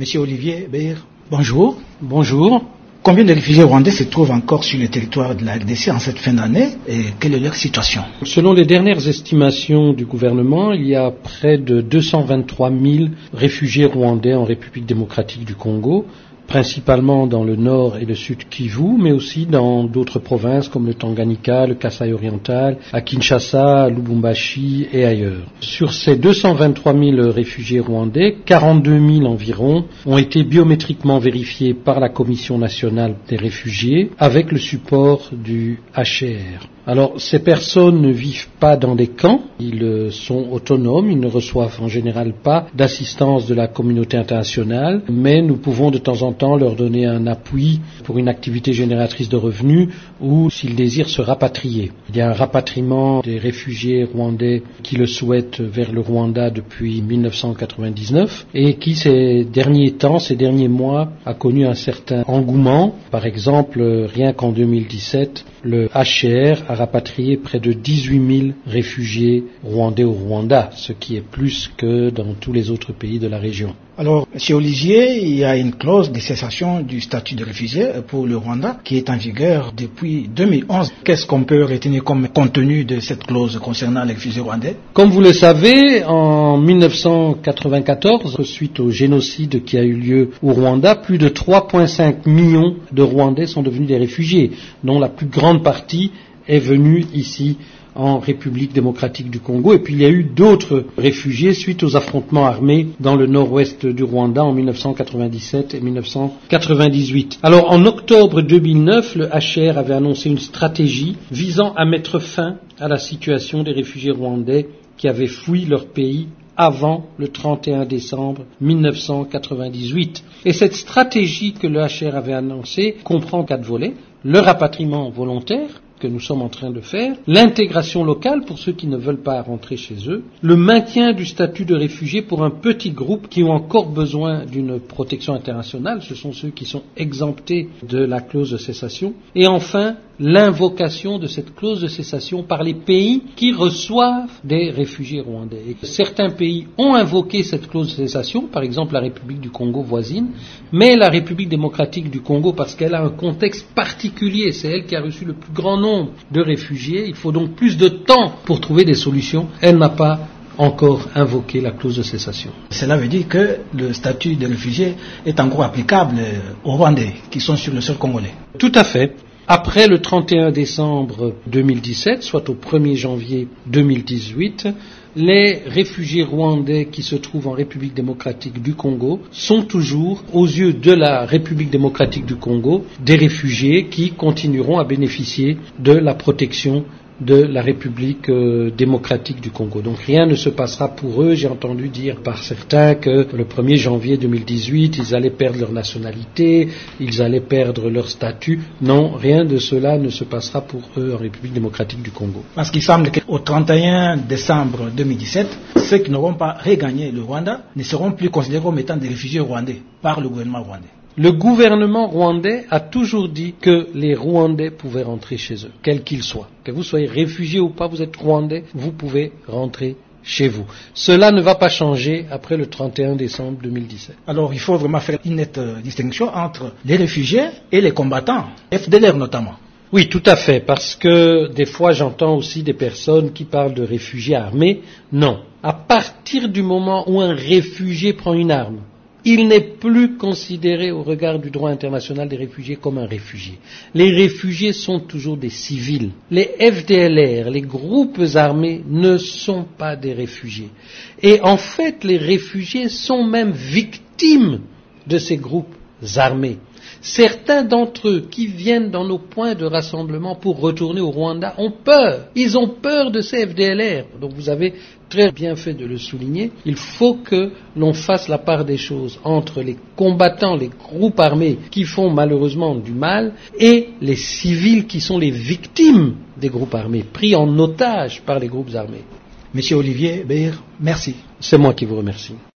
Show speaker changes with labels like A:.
A: Monsieur Olivier Beir, bonjour.
B: Bonjour.
A: Combien de réfugiés rwandais se trouvent encore sur le territoire de la RDC en cette fin d'année et quelle est leur situation?
B: Selon les dernières estimations du gouvernement, il y a près de 223 000 réfugiés rwandais en République démocratique du Congo, principalement dans le nord et le sud Kivu, mais aussi dans d'autres provinces comme le Tanganyika, le Kasaï oriental, à Kinshasa, à Lubumbashi et ailleurs. Sur ces 223 000 réfugiés rwandais, 42 000 environ ont été biométriquement vérifiés par la Commission nationale des réfugiés avec le support du HCR. Alors, ces personnes ne vivent pas dans des camps, ils sont autonomes, ils ne reçoivent en général pas d'assistance de la communauté internationale, mais nous pouvons de temps en temps leur donner un appui pour une activité génératrice de revenus ou s'ils désirent se rapatrier. Il y a un rapatriement des réfugiés rwandais qui le souhaitent vers le Rwanda depuis 1999 et qui ces derniers mois, a connu un certain engouement. Par exemple, rien qu'en 2017, le HCR a rapatrié près de 18 000 réfugiés rwandais au Rwanda, ce qui est plus que dans tous les autres pays de la région.
A: Alors, Monsieur Olivier, il y a une clause de cessation du statut de réfugié pour le Rwanda qui est en vigueur depuis 2011. Qu'est-ce qu'on peut retenir comme contenu de cette clause concernant les réfugiés rwandais?
B: Comme vous le savez, en 1994, suite au génocide qui a eu lieu au Rwanda, plus de 3,5 millions de Rwandais sont devenus des réfugiés, dont la plus grande partie est venue ici en République démocratique du Congo. Et puis il y a eu d'autres réfugiés suite aux affrontements armés dans le nord-ouest du Rwanda en 1997 et 1998. Alors en octobre 2009, le HCR avait annoncé une stratégie visant à mettre fin à la situation des réfugiés rwandais qui avaient fui leur pays avant le 31 décembre 1998. Et cette stratégie que le HCR avait annoncée comprend 4 volets. Le rapatriement volontaire, que nous sommes en train de faire, l'intégration locale pour ceux qui ne veulent pas rentrer chez eux, le maintien du statut de réfugié pour un petit groupe qui ont encore besoin d'une protection internationale, ce sont ceux qui sont exemptés de la clause de cessation, et enfin l'invocation de cette clause de cessation par les pays qui reçoivent des réfugiés rwandais. Et certains pays ont invoqué cette clause de cessation, par exemple la République du Congo voisine, mais la République démocratique du Congo, parce qu'elle a un contexte particulier, c'est elle qui a reçu le plus grand nombre de réfugiés, il faut donc plus de temps pour trouver des solutions. Elle n'a pas encore invoqué la clause de cessation.
A: Cela veut dire que le statut de réfugié est encore applicable aux Rwandais qui sont sur le sol congolais.
B: Tout à fait. Après le 31 décembre 2017, soit au 1er janvier 2018, les réfugiés rwandais qui se trouvent en République démocratique du Congo sont toujours, aux yeux de la République démocratique du Congo, des réfugiés qui continueront à bénéficier de la protection de la République démocratique du Congo. Donc rien ne se passera pour eux. J'ai entendu dire par certains que le 1er janvier 2018, ils allaient perdre leur nationalité, ils allaient perdre leur statut. Non, rien de cela ne se passera pour eux en République démocratique du Congo.
A: Parce qu'il semble qu'au 31 décembre 2017, ceux qui n'auront pas regagné le Rwanda ne seront plus considérés comme étant des réfugiés rwandais par le gouvernement rwandais.
B: Le gouvernement rwandais a toujours dit que les Rwandais pouvaient rentrer chez eux, quels qu'ils soient. Que vous soyez réfugié ou pas, vous êtes Rwandais, vous pouvez rentrer chez vous. Cela ne va pas changer après le 31 décembre 2017.
A: Alors il faut vraiment faire une nette distinction entre les réfugiés et les combattants, FDLR notamment.
B: Oui, tout à fait, parce que des fois j'entends aussi des personnes qui parlent de réfugiés armés. Non. À partir du moment où un réfugié prend une arme, il n'est plus considéré au regard du droit international des réfugiés comme un réfugié. Les réfugiés sont toujours des civils. Les FDLR, les groupes armés, ne sont pas des réfugiés. Et en fait, les réfugiés sont même victimes de ces groupes armés. Certains d'entre eux qui viennent dans nos points de rassemblement pour retourner au Rwanda ont peur. Ils ont peur de ces FDLR. Donc vous avez très bien fait de le souligner. Il faut que l'on fasse la part des choses entre les combattants, les groupes armés qui font malheureusement du mal et les civils qui sont les victimes des groupes armés, pris en otage par les groupes armés.
A: Monsieur Olivier Beir, merci.
B: C'est moi qui vous remercie.